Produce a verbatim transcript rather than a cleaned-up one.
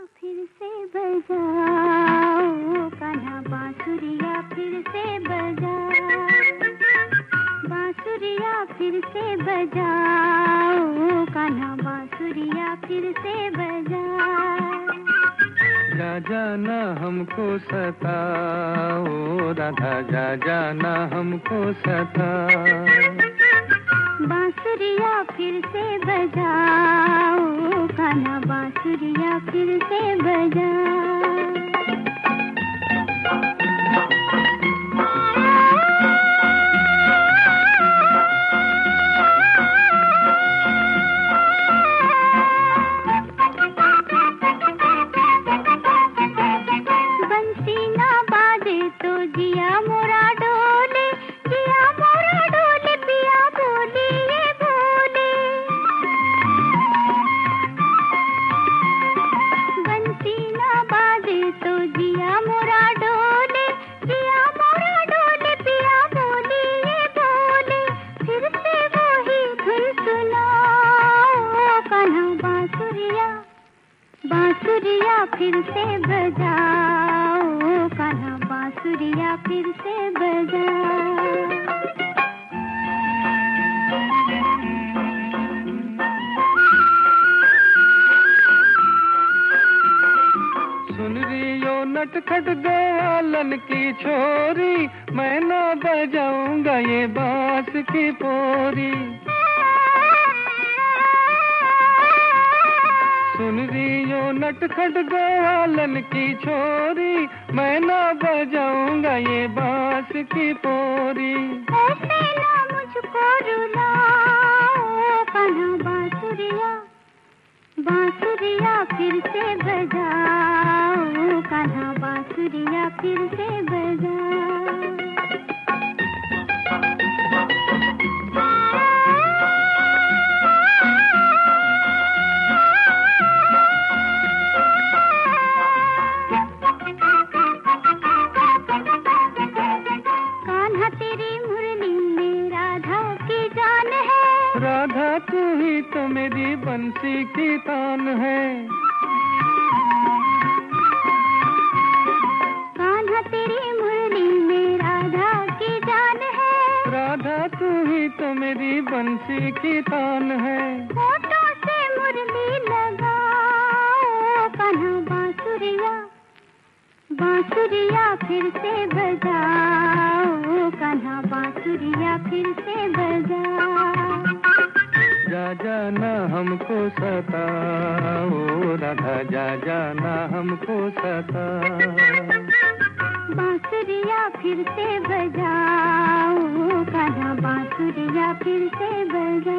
फिर से बजाओ कान्हा बांसुरिया फिर से बजाओ, बांसुरिया फिर से बजाओ कान्हा बांसुरिया फिर से बजाओ। जा जाना हमको सताओ राधा, जा जाना हमको सताओ। बांसुरिया फिर से बजाओ कान्हा बांसुरिया फिर से बजाओ। बंसी ना बाजे तो जिया मोरा डोले, जिया मोरा डोले पिया बोले ये बोले। बंसी ना बाजे तो जिया मोरा डोले, जिया मोरा डोले पिया बोले ये बोले। फिर से वही धुन सुनाओ कान्हा बांसुरिया, बांसुरिया फिर से बजाओ कान्हा बांसुरिया फिर से बजाओ। सुन रियो नटखट ग्वालन की छोरी, मैं ना बजाऊंगा ये बांस की पोरी। सुन रियो नटखट ग्वालन की छोरी, मैं ना बजाऊंगा ये बांस की पोरी। ऐसे ना मुझको रुलाओ कान्हा बांसुरिया, बांसुरिया फिर से बजाओ कान्हा बांसुरिया फिर से बजाओ। कान्हा तेरी मुरली में राधा की जान है, राधा तू ही तो मेरी बंसी की तान है। कान्हा तेरी मुरली में राधा की जान है, राधा तू ही तो मेरी बंसी की तान है। होठों से मुरली लगाओ कान्हा बांसुरिया, बांसुरिया फिर से बजाओ कान्हा बांसुरिया फिर से बजाओ। जा जाना हमको सताओ राधा, जा जाना हमको सताओ। बांसुरिया फिर से बजाओ कान्हा बांसुरिया फिर से बजाओ।